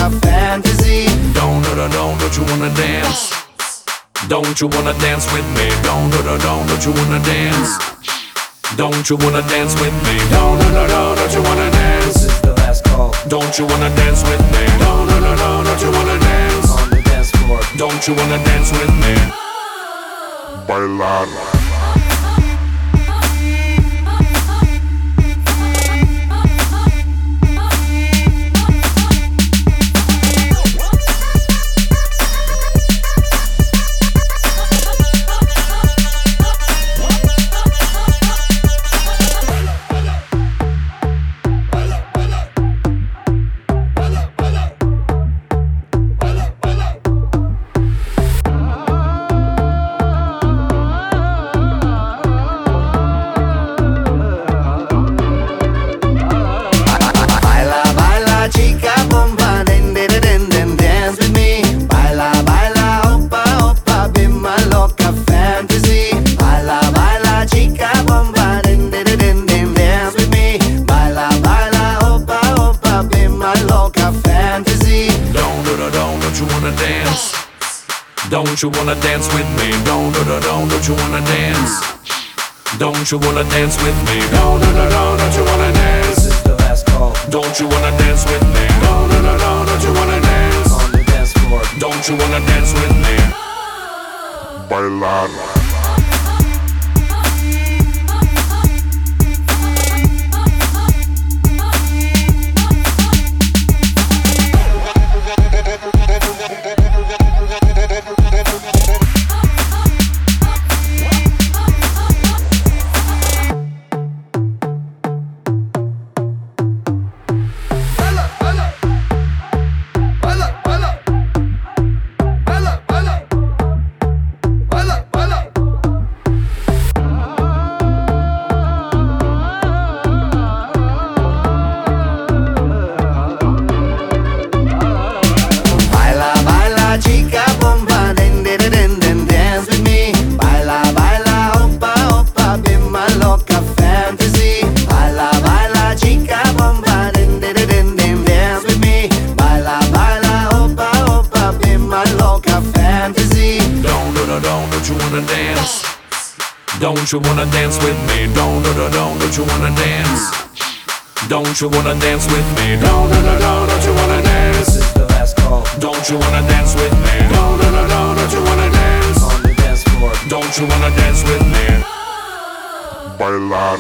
loca fantasy. Don't you wanna dance? Don't you wanna dance with me? Don't you wanna dance? Don't you wanna dance with me? Don't you wanna dance? This is the last call. Don't you wanna dance with me? Don't you wanna dance? On the dance floor. Don't you wanna dance with me? Bailar. Don't you wanna dance with me? Don't you wanna dance? Don't you wanna dance with me? Don't you wanna dance? This is the last call. Don't you wanna dance with me? Don't you wanna dance? On the dance floor. Don't you wanna dance with me? Bailar. Don't you wanna dance with me? Don't you wanna dance? Don't you wanna dance with me? Don't you wanna dance? This is the last call. Don't you wanna dance with me? Don't you wanna dance? On the dance floor. Don't you wanna dance with me? Bailar.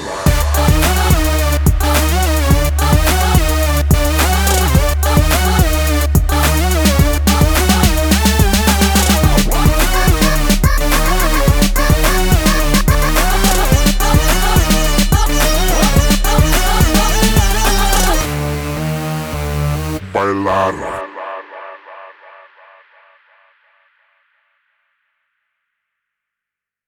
Bailar.